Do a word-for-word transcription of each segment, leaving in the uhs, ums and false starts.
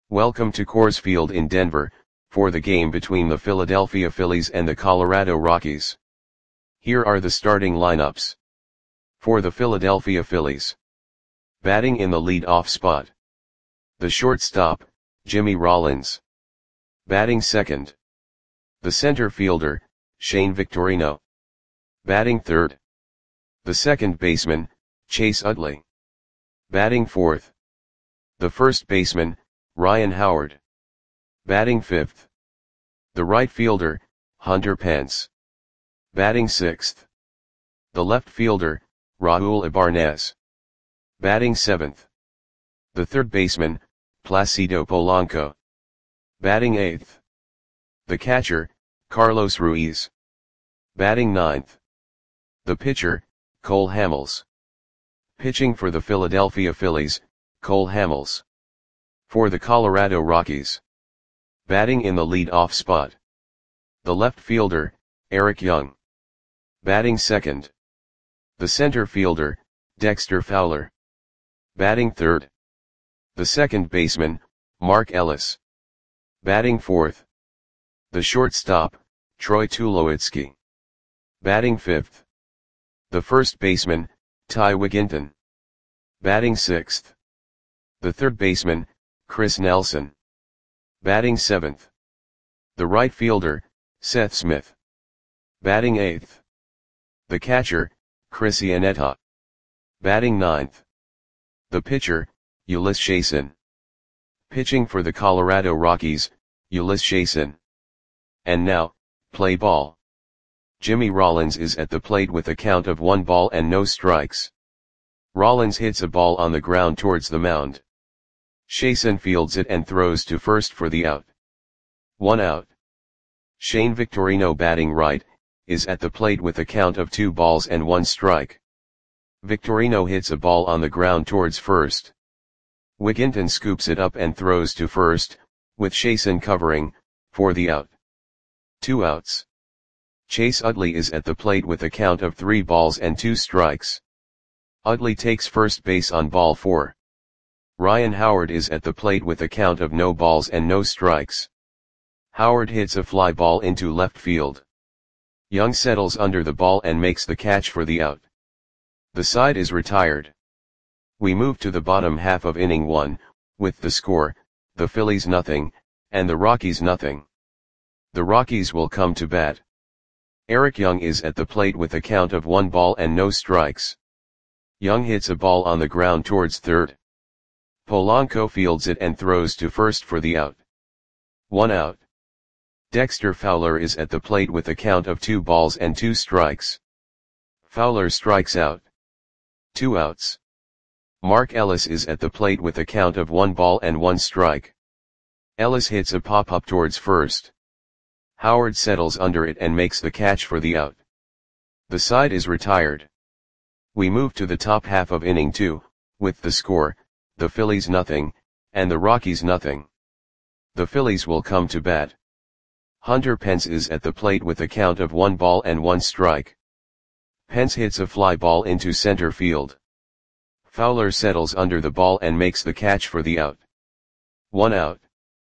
Welcome to Coors Field in Denver, for the game between the Philadelphia Phillies and the Colorado Rockies. Here are the starting lineups. For the Philadelphia Phillies. Batting in the lead-off spot. The shortstop, Jimmy Rollins. Batting second. The center fielder, Shane Victorino. Batting third. The second baseman, Chase Utley. Batting fourth. The first baseman, Ryan Howard. Batting fifth. The right fielder, Hunter Pence. Batting sixth. The left fielder, Raul Ibanez. Batting seventh. The third baseman, Placido Polanco. Batting eighth. The catcher, Carlos Ruiz. Batting ninth. The pitcher, Cole Hamels. Pitching for the Philadelphia Phillies, Cole Hamels. For the Colorado Rockies. Batting in the lead-off spot. The left fielder, Eric Young. Batting second. The center fielder, Dexter Fowler. Batting third. The second baseman, Mark Ellis. Batting fourth. The shortstop, Troy Tulowitzki. Batting fifth. The first baseman, Ty Wigginton. Batting sixth. The third baseman, Chris Nelson. Batting seventh. The right fielder, Seth Smith. Batting eighth. The catcher, Chris Iannetta. Batting ninth. The pitcher, Ulyss Chasin. Pitching for the Colorado Rockies, Ulyss Chasin. And now, play ball. Jimmy Rollins is at the plate with a count of one ball and no strikes. Rollins hits a ball on the ground towards the mound. Chasin fields it and throws to first for the out. One out. Shane Victorino, batting right, is at the plate with a count of two balls and one strike. Victorino hits a ball on the ground towards first. Wigginton scoops it up and throws to first, with Chasin covering, for the out. Two outs. Chase Utley is at the plate with a count of three balls and two strikes. Utley takes first base on ball four. Ryan Howard is at the plate with a count of no balls and no strikes. Howard hits a fly ball into left field. Young settles under the ball and makes the catch for the out. The side is retired. We move to the bottom half of inning one, with the score, the Phillies nothing, and the Rockies nothing. The Rockies will come to bat. Eric Young is at the plate with a count of one ball and no strikes. Young hits a ball on the ground towards third. Polanco fields it and throws to first for the out. One out. Dexter Fowler is at the plate with a count of two balls and two strikes. Fowler strikes out. Two outs. Mark Ellis is at the plate with a count of one ball and one strike. Ellis hits a pop-up towards first. Howard settles under it and makes the catch for the out. The side is retired. We move to the top half of inning two, with the score, the Phillies nothing, and the Rockies nothing. The Phillies will come to bat. Hunter Pence is at the plate with a count of one ball and one strike. Pence hits a fly ball into center field. Fowler settles under the ball and makes the catch for the out. One out.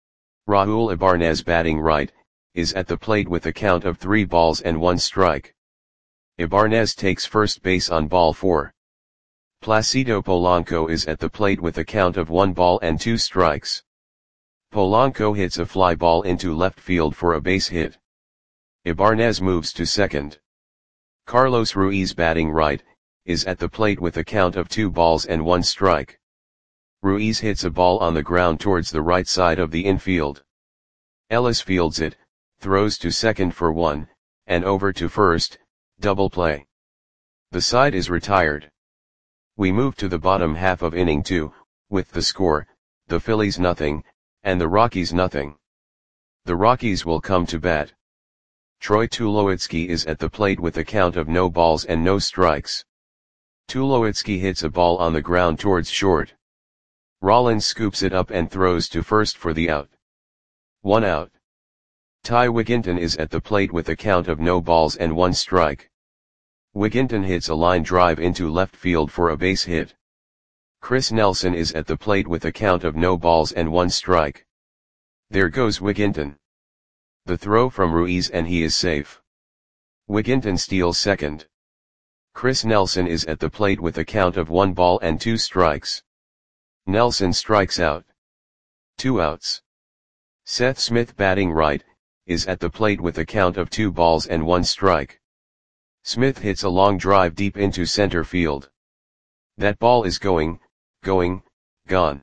Raul Ibanez, batting right, is at the plate with a count of three balls and one strike. Ibanez takes first base on ball four. Placido Polanco is at the plate with a count of one ball and two strikes. Polanco hits a fly ball into left field for a base hit. Ibanez moves to second. Carlos Ruiz, batting right, is at the plate with a count of two balls and one strike. Ruiz hits a ball on the ground towards the right side of the infield. Ellis fields it, throws to second for one, and over to first, double play. The side is retired. We move to the bottom half of inning two, with the score, the Phillies nothing, and the Rockies nothing. The Rockies will come to bat. Troy Tulowitzki is at the plate with a count of no balls and no strikes. Tulowitzki hits a ball on the ground towards short. Rollins scoops it up and throws to first for the out. One out. Ty Wigginton is at the plate with a count of no balls and one strike. Wigginton hits a line drive into left field for a base hit. Chris Nelson is at the plate with a count of no balls and one strike. There goes Wigginton. The throw from Ruiz and he is safe. Wigginton steals second. Chris Nelson is at the plate with a count of one ball and two strikes. Nelson strikes out. Two outs. Seth Smith batting right, is at the plate with a count of two balls and one strike. Smith hits a long drive deep into center field. That ball is going, going, gone.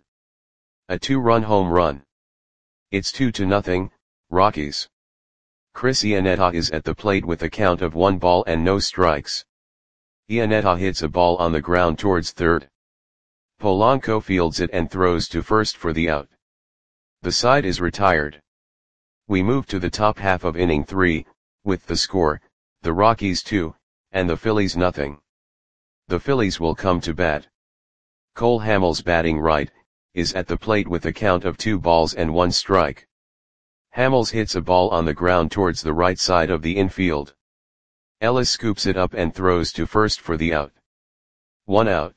A two-run home run. It's two to nothing, Rockies. Chris Iannetta is at the plate with a count of one ball and no strikes. Iannetta hits a ball on the ground towards third. Polanco fields it and throws to first for the out. The side is retired. We move to the top half of inning three, with the score, the Rockies two, and the Phillies nothing. The Phillies will come to bat. Cole Hamels batting right, is at the plate with a count of two balls and one strike. Hamels hits a ball on the ground towards the right side of the infield. Ellis scoops it up and throws to first for the out. One out.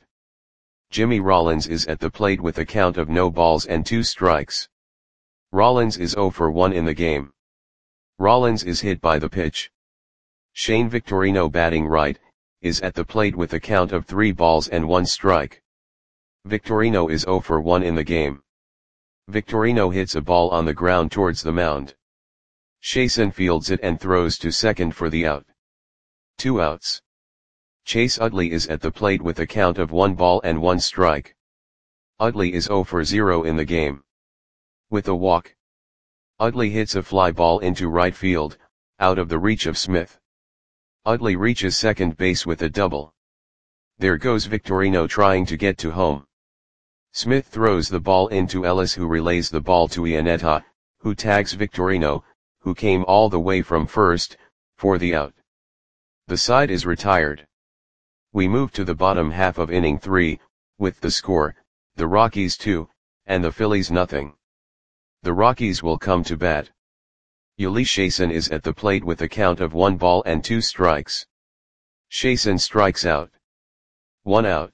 Jimmy Rollins is at the plate with a count of no balls and two strikes. Rollins is oh for one in the game. Rollins is hit by the pitch. Shane Victorino batting right, is at the plate with a count of three balls and one strike. Victorino is oh for one in the game. Victorino hits a ball on the ground towards the mound. Chasen fields it and throws to second for the out. Two outs. Chase Utley is at the plate with a count of one ball and one strike. Utley is oh for zero in the game. With a walk. Utley hits a fly ball into right field, out of the reach of Smith. Utley reaches second base with a double. There goes Victorino trying to get to home. Smith throws the ball into Ellis, who relays the ball to Iannetta, who tags Victorino, who came all the way from first, for the out. The side is retired. We move to the bottom half of inning three, with the score, the Rockies two, and the Phillies nothing. The Rockies will come to bat. Uli Chasen is at the plate with a count of one ball and two strikes. Chasen strikes out. One out.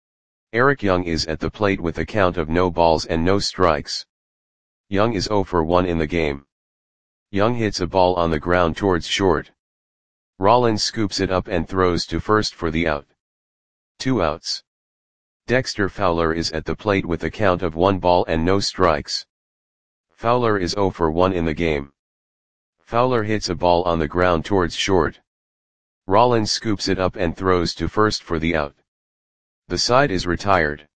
Eric Young is at the plate with a count of no balls and no strikes. Young is oh for one in the game. Young hits a ball on the ground towards short. Rollins scoops it up and throws to first for the out. Two outs. Dexter Fowler is at the plate with a count of one ball and no strikes. Fowler is oh for one in the game. Fowler hits a ball on the ground towards short. Rollins scoops it up and throws to first for the out. The side is retired.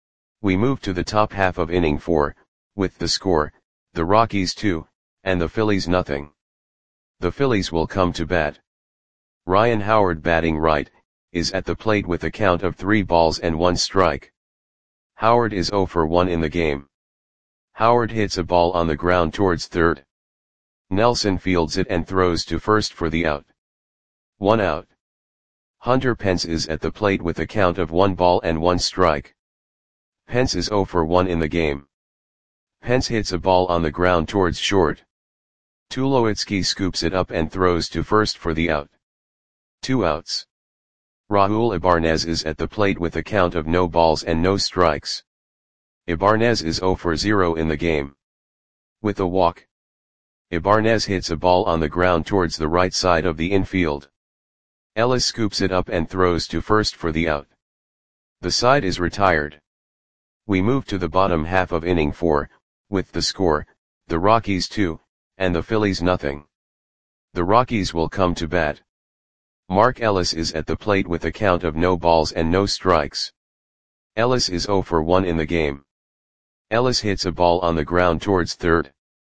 We move to the top half of inning four, with the score, the Rockies two, and the Phillies nothing. The Phillies will come to bat. Ryan Howard batting right, is at the plate with a count of three balls and one strike. Howard is oh for one in the game. Howard hits a ball on the ground towards third. Nelson fields it and throws to first for the out. One out. Hunter Pence is at the plate with a count of one ball and one strike. Pence is oh for one in the game. Pence hits a ball on the ground towards short. Tulowitzki scoops it up and throws to first for the out. Two outs. Raul Ibanez is at the plate with a count of no balls and no strikes. Ibanez is oh for zero in the game. With a walk. Ibanez hits a ball on the ground towards the right side of the infield. Ellis scoops it up and throws to first for the out. The side is retired. We move to the bottom half of inning four, with the score, the Rockies two, and the Phillies nothing. The Rockies will come to bat. Mark Ellis is at the plate with a count of no balls and no strikes. Ellis is oh for one in the game. Ellis hits a ball on the ground towards third.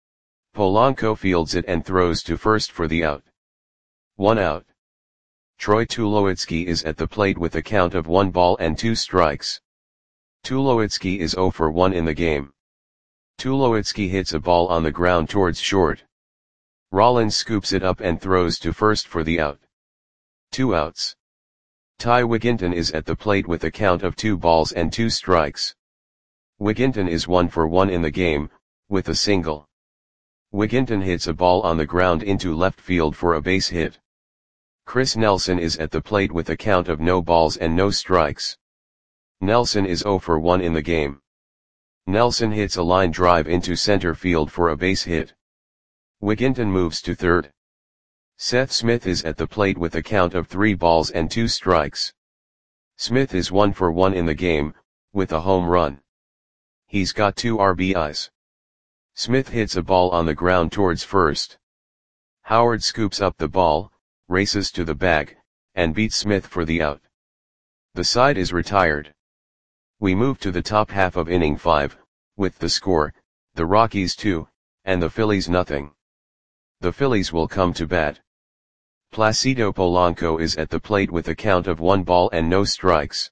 Polanco fields it and throws to first for the out. One out. Troy Tulowitzki is at the plate with a count of one ball and two strikes. Tulowitzki is oh for one in the game. Tulowitzki hits a ball on the ground towards short. Rollins scoops it up and throws to first for the out. Two outs. Ty Wigginton is at the plate with a count of two balls and two strikes. Wigginton is one for one in the game, with a single. Wigginton hits a ball on the ground into left field for a base hit. Chris Nelson is at the plate with a count of no balls and no strikes. Nelson is oh for one in the game. Nelson hits a line drive into center field for a base hit. Wigginton moves to third. Seth Smith is at the plate with a count of three balls and two strikes. Smith is one for one in the game, with a home run. He's got two R B Is. Smith hits a ball on the ground towards first. Howard scoops up the ball, races to the bag, and beats Smith for the out. The side is retired. We move to the top half of inning five, with the score, the Rockies two, and the Phillies nothing. The Phillies will come to bat. Placido Polanco is at the plate with a count of one ball and no strikes.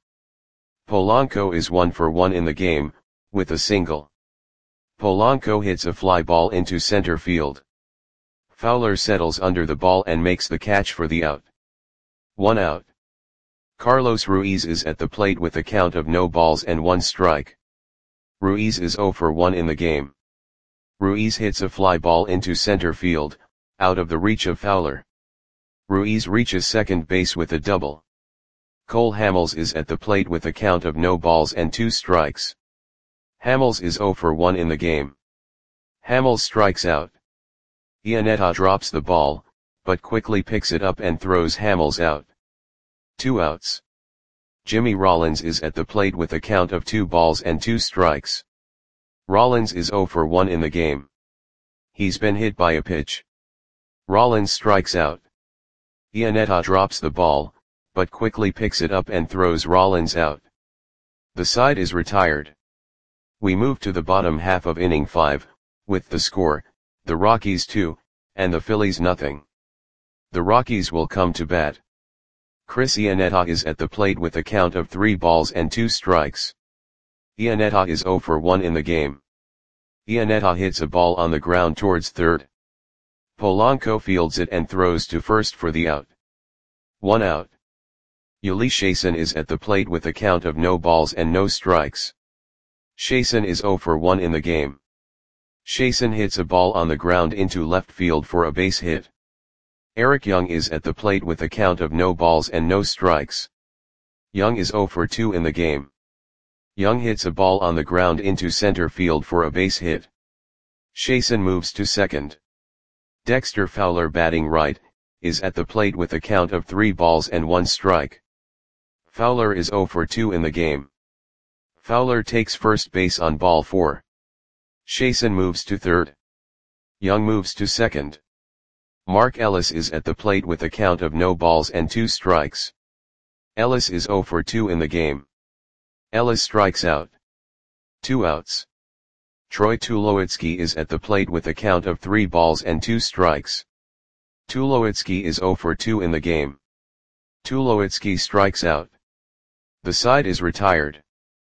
Polanco is one for one in the game, with a single. Polanco hits a fly ball into center field. Fowler settles under the ball and makes the catch for the out. One out. Carlos Ruiz is at the plate with a count of no balls and one strike. Ruiz is zero for one in the game. Ruiz hits a fly ball into center field, out of the reach of Fowler. Ruiz reaches second base with a double. Cole Hamels is at the plate with a count of no balls and two strikes. Hamels is zero for one in the game. Hamels strikes out. Iannetta drops the ball, but quickly picks it up and throws Hamels out. Two outs. Jimmy Rollins is at the plate with a count of two balls and two strikes. Rollins is zero for one in the game. He's been hit by a pitch. Rollins strikes out. Iannetta drops the ball, but quickly picks it up and throws Rollins out. The side is retired. We move to the bottom half of inning five, with the score, the Rockies two, and the Phillies nothing. The Rockies will come to bat. Chris Iannetta is at the plate with a count of three balls and two strikes. Iannetta is zero for one in the game. Iannetta hits a ball on the ground towards third. Polanco fields it and throws to first for the out. One out. Yuli Chasen is at the plate with a count of no balls and no strikes. Chasen is zero for one in the game. Chasen hits a ball on the ground into left field for a base hit. Eric Young is at the plate with a count of no balls and no strikes. Young is zero for two in the game. Young hits a ball on the ground into center field for a base hit. Chasen moves to second. Dexter Fowler, batting right, is at the plate with a count of three balls and one strike. Fowler is zero for two in the game. Fowler takes first base on ball four. Chasen moves to third. Young moves to second. Mark Ellis is at the plate with a count of no balls and two strikes. Ellis is zero for two in the game. Ellis strikes out. Two outs. Troy Tulowitzki is at the plate with a count of three balls and two strikes. Tulowitzki is zero for two in the game. Tulowitzki strikes out. The side is retired.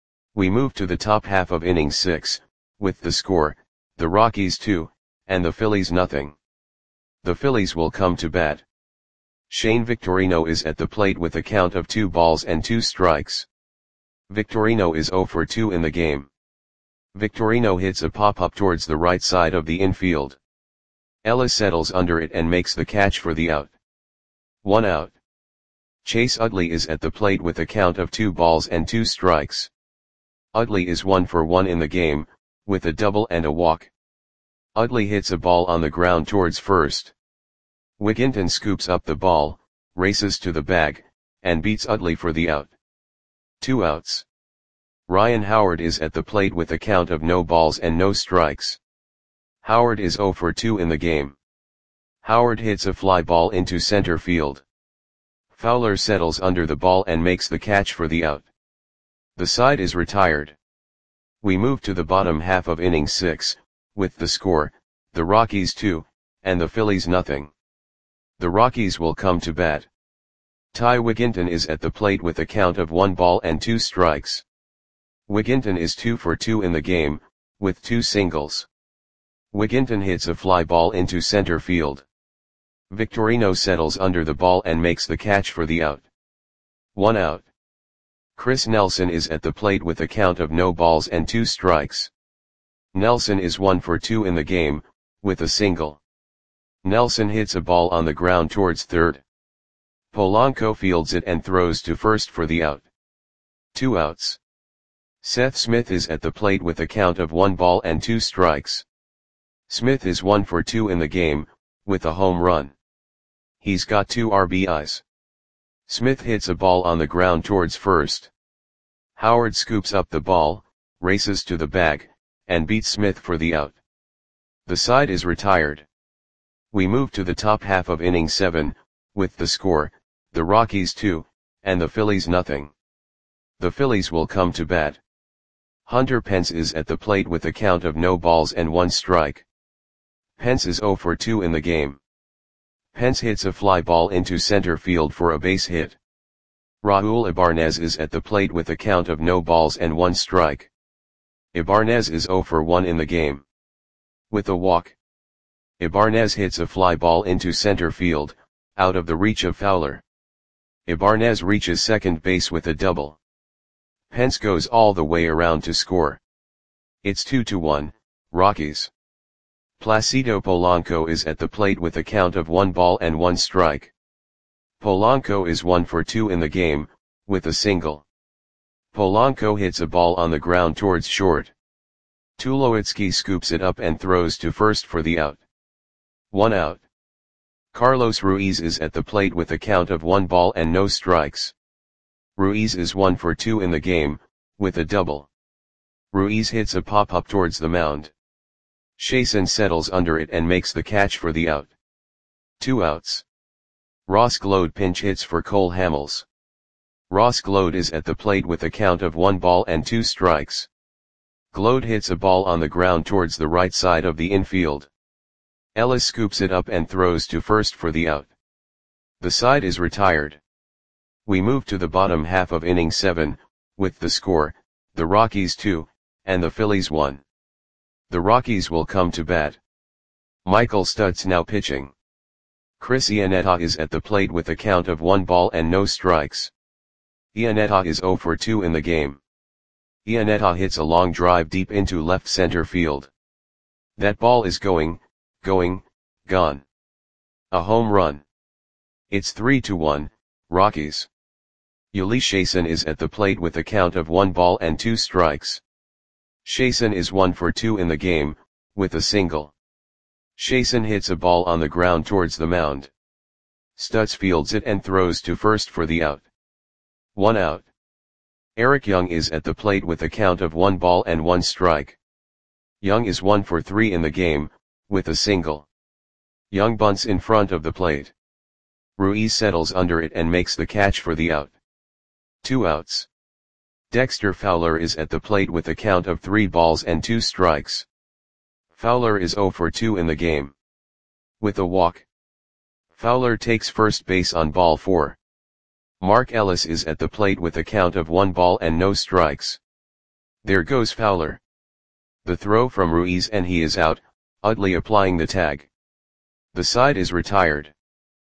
We move to the top half of inning six, with the score, the Rockies two, and the Phillies nothing. The Phillies will come to bat. Shane Victorino is at the plate with a count of two balls and two strikes. Victorino is zero for two in the game. Victorino hits a pop-up towards the right side of the infield. Ellis settles under it and makes the catch for the out. One out. Chase Utley is at the plate with a count of two balls and two strikes. Utley is one for one in the game, with a double and a walk. Utley hits a ball on the ground towards first. Wigginton scoops up the ball, races to the bag, and beats Utley for the out. Two outs. Ryan Howard is at the plate with a count of no balls and no strikes. Howard is zero for two in the game. Howard hits a fly ball into center field. Fowler settles under the ball and makes the catch for the out. The side is retired. We move to the bottom half of inning six, with the score, the Rockies two, and the Phillies nothing. The Rockies will come to bat. Ty Wigginton is at the plate with a count of one ball and two strikes. Wigginton is two for two in the game, with two singles. Wigginton hits a fly ball into center field. Victorino settles under the ball and makes the catch for the out. One out. Chris Nelson is at the plate with a count of no balls and two strikes. Nelson is one for two in the game, with a single. Nelson hits a ball on the ground towards third. Polanco fields it and throws to first for the out. Two outs. Seth Smith is at the plate with a count of one ball and two strikes. Smith is one for two in the game, with a home run. He's got two R B Is. Smith hits a ball on the ground towards first. Howard scoops up the ball, races to the bag, and beats Smith for the out. The side is retired. We move to the top half of inning seven, with the score, the Rockies two, and the Phillies nothing. The Phillies will come to bat. Hunter Pence is at the plate with a count of no balls and one strike. Pence is zero for two in the game. Pence hits a fly ball into center field for a base hit. Raul Ibanez is at the plate with a count of no balls and one strike. Ibanez is zero for one in the game. With a walk, Ibanez hits a fly ball into center field, out of the reach of Fowler. Ibanez reaches second base with a double. Pence goes all the way around to score. It's two to one, Rockies. Placido Polanco is at the plate with a count of one ball and one strike. Polanco is one for two in the game, with a single. Polanco hits a ball on the ground towards short. Tulowitzki scoops it up and throws to first for the out. One out. Carlos Ruiz is at the plate with a count of one ball and no strikes. Ruiz is one for two in the game, with a double. Ruiz hits a pop-up towards the mound. Chasen settles under it and makes the catch for the out. Two outs. Ross Gload pinch hits for Cole Hamels. Ross Gload is at the plate with a count of one ball and two strikes. Gload hits a ball on the ground towards the right side of the infield. Ellis scoops it up and throws to first for the out. The side is retired. We move to the bottom half of inning seven, with the score, the Rockies two, and the Phillies one. The Rockies will come to bat. Michael Stutz now pitching. Chris Iannetta is at the plate with a count of one ball and no strikes. Iannetta is zero for two in the game. Iannetta hits a long drive deep into left center field. That ball is going, going, gone. A home run. It's three to one, Rockies. Uli Chasen is at the plate with a count of one ball and two strikes. Chasen is one for two in the game, with a single. Chasen hits a ball on the ground towards the mound. Stutz fields it and throws to first for the out. One out. Eric Young is at the plate with a count of one ball and one strike. Young is one for three in the game, with a single. Young bunts in front of the plate. Ruiz settles under it and makes the catch for the out. Two outs. Dexter Fowler is at the plate with a count of three balls and two strikes. Fowler is zero for two in the game. With a walk, Fowler takes first base on ball four. Mark Ellis is at the plate with a count of one ball and no strikes. There goes Fowler. The throw from Ruiz and he is out, Utley applying the tag. The side is retired.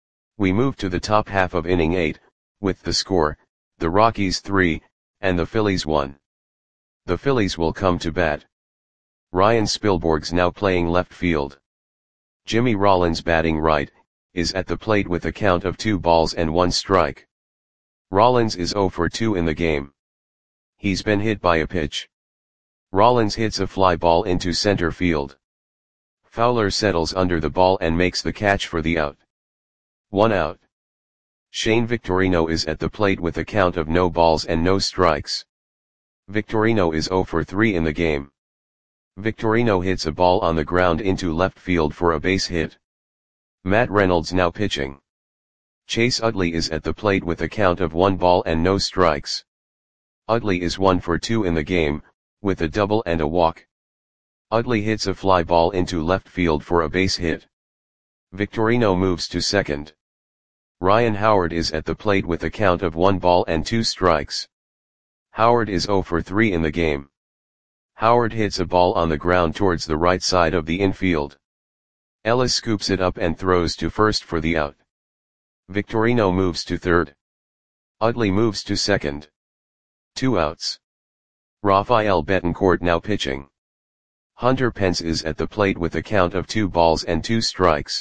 We move to the top half of inning eight, with the score, the Rockies three, and the Phillies one. The Phillies will come to bat. Ryan Spilborgh's now playing left field. Jimmy Rollins batting right, is at the plate with a count of two balls and one strike. Rollins is zero for two in the game. He's been hit by a pitch. Rollins hits a fly ball into center field. Fowler settles under the ball and makes the catch for the out. One out. Shane Victorino is at the plate with a count of no balls and no strikes. Victorino is zero for three in the game. Victorino hits a ball on the ground into left field for a base hit. Matt Reynolds now pitching. Chase Utley is at the plate with a count of one ball and no strikes. Utley is one for two in the game, with a double and a walk. Utley hits a fly ball into left field for a base hit. Victorino moves to second. Ryan Howard is at the plate with a count of one ball and two strikes. Howard is zero for three in the game. Howard hits a ball on the ground towards the right side of the infield. Ellis scoops it up and throws to first for the out. Victorino moves to third. Utley moves to second. Two outs. Rafael Betancourt now pitching. Hunter Pence is at the plate with a count of two balls and two strikes.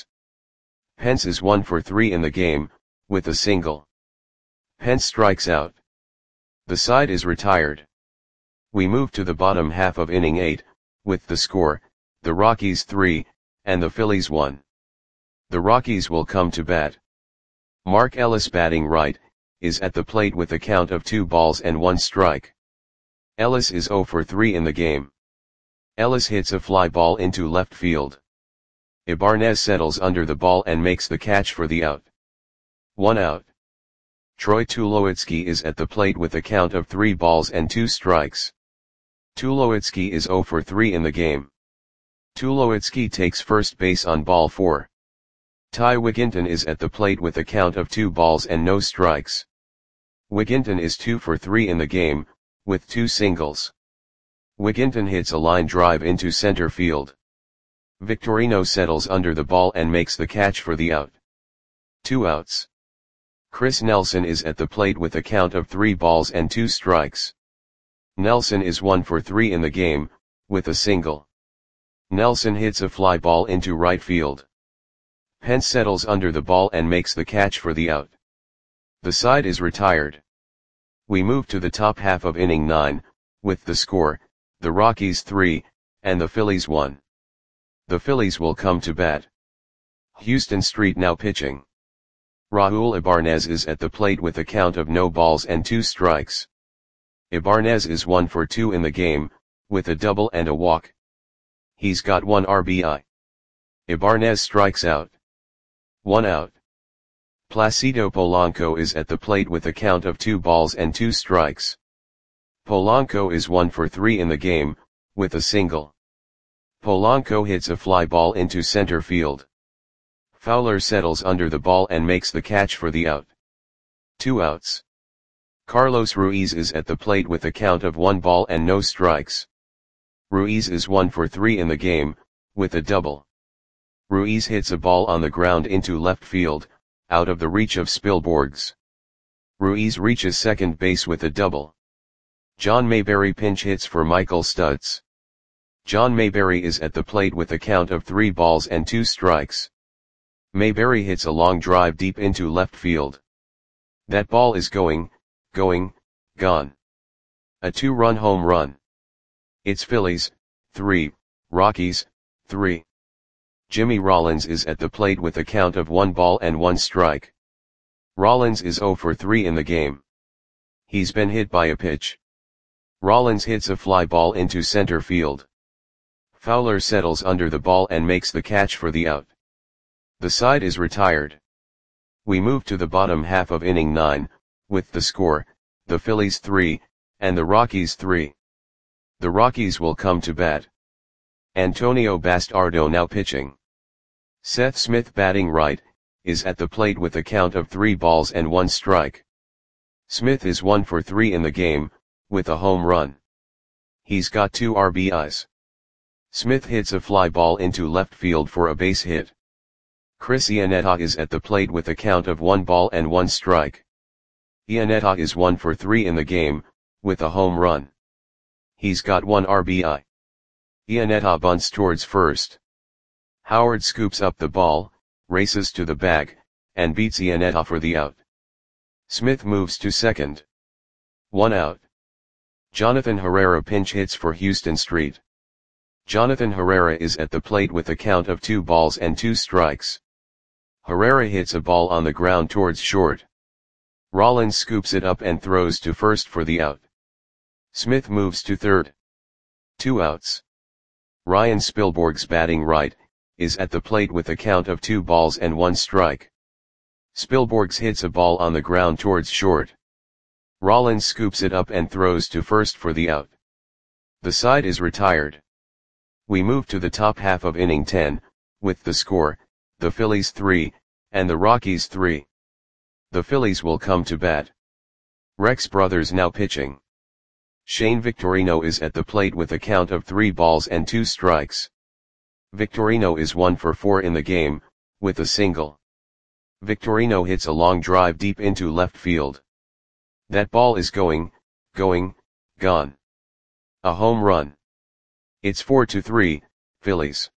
Pence is one for three in the game, with a single. Pence strikes out. The side is retired. We move to the bottom half of inning eight, with the score, the Rockies three, and the Phillies one. The Rockies will come to bat. Mark Ellis, batting right, is at the plate with a count of two balls and one strike. Ellis is oh for three in the game. Ellis hits a fly ball into left field. Ibanez settles under the ball and makes the catch for the out. One out. Troy Tulowitzki is at the plate with a count of three balls and two strikes. Tulowitzki is oh for three in the game. Tulowitzki takes first base on ball four. Ty Wigginton is at the plate with a count of two balls and no strikes. Wigginton is two for three in the game, with two singles. Wigginton hits a line drive into center field. Victorino settles under the ball and makes the catch for the out. Two outs. Chris Nelson is at the plate with a count of three balls and two strikes. Nelson is one for three in the game, with a single. Nelson hits a fly ball into right field. Pence settles under the ball and makes the catch for the out. The side is retired. We move to the top half of inning nine, with the score, the Rockies three, and the Phillies one. The Phillies will come to bat. Houston Street now pitching. Raul Ibanez is at the plate with a count of no balls and two strikes. Ibanez is one for two in the game, with a double and a walk. He's got one R B I. Ibanez strikes out. One out. Placido Polanco is at the plate with a count of two balls and two strikes. Polanco is one for three in the game, with a single. Polanco hits a fly ball into center field. Fowler settles under the ball and makes the catch for the out. Two outs. Carlos Ruiz is at the plate with a count of one ball and no strikes. Ruiz is one for three in the game, with a double. Ruiz hits a ball on the ground into left field, out of the reach of Spielborgs. Ruiz reaches second base with a double. John Mayberry pinch hits for Michael Stutz. John Mayberry is at the plate with a count of three balls and two strikes. Mayberry hits a long drive deep into left field. That ball is going, going, gone. A two-run home run. It's Phillies, three, Rockies, three. Jimmy Rollins is at the plate with a count of one ball and one strike. Rollins is oh for three in the game. He's been hit by a pitch. Rollins hits a fly ball into center field. Fowler settles under the ball and makes the catch for the out. The side is retired. We move to the bottom half of inning nine, with the score, the Phillies three, and the Rockies three. The Rockies will come to bat. Antonio Bastardo now pitching. Seth Smith, batting right, is at the plate with a count of three balls and one strike. Smith is one for three in the game, with a home run. He's got two R B Is. Smith hits a fly ball into left field for a base hit. Chris Iannetta is at the plate with a count of one ball and one strike. Iannetta is one for three in the game, with a home run. He's got one R B I. Iannetta bunts towards first. Howard scoops up the ball, races to the bag, and beats Iannetta for the out. Smith moves to second. One out. Jonathan Herrera pinch hits for Houston Street. Jonathan Herrera is at the plate with a count of two balls and two strikes. Herrera hits a ball on the ground towards short. Rollins scoops it up and throws to first for the out. Smith moves to third. Two outs. Ryan Spielborgs, batting right, is at the plate with a count of two balls and one strike. Spielborgs hits a ball on the ground towards short. Rollins scoops it up and throws to first for the out. The side is retired. We move to the top half of inning ten, with the score, the Phillies three, and the Rockies three. The Phillies will come to bat. Rex Brothers now pitching. Shane Victorino is at the plate with a count of three balls and two strikes. Victorino is one for four in the game, with a single. Victorino hits a long drive deep into left field. That ball is going, going, gone. A home run. It's four to three, Phillies.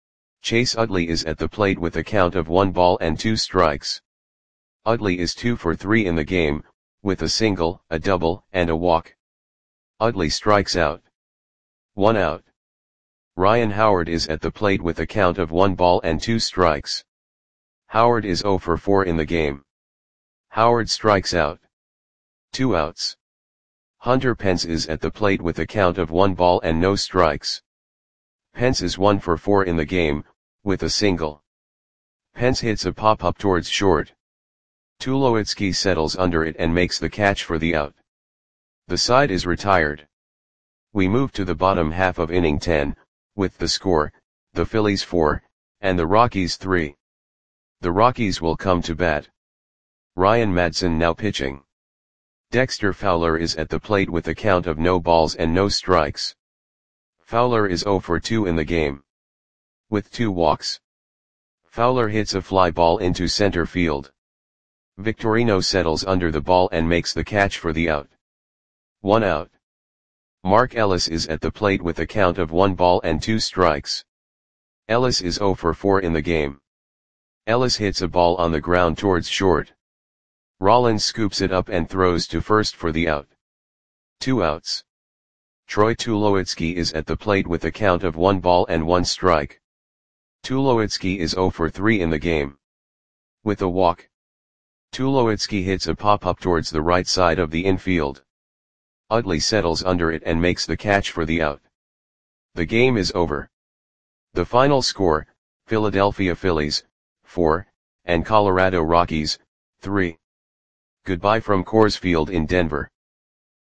Chase Utley is at the plate with a count of one ball and two strikes. Utley is two for three in the game, with a single, a double, and a walk. Utley strikes out. One out. Ryan Howard is at the plate with a count of one ball and two strikes. Howard is zero for four in the game. Howard strikes out. Two outs. Hunter Pence is at the plate with a count of one ball and no strikes. Pence is one for four in the game, with a single. Pence hits a pop-up towards short. Tulowitzki settles under it and makes the catch for the out. The side is retired. We move to the bottom half of inning ten, with the score, the Phillies four, and the Rockies three. The Rockies will come to bat. Ryan Madson now pitching. Dexter Fowler is at the plate with a count of no balls and no strikes. Fowler is zero for two in the game. With two walks. Fowler hits a fly ball into center field. Victorino settles under the ball and makes the catch for the out. One out. Mark Ellis is at the plate with a count of one ball and two strikes. Ellis is zero for four in the game. Ellis hits a ball on the ground towards short. Rollins scoops it up and throws to first for the out. Two outs. Troy Tulowitzki is at the plate with a count of one ball and one strike. Tulowitzki is zero for three in the game. With a walk. Tulowitzki hits a pop-up towards the right side of the infield. Utley settles under it and makes the catch for the out. The game is over. The final score, Philadelphia Phillies, four, and Colorado Rockies, three. Goodbye from Coors Field in Denver.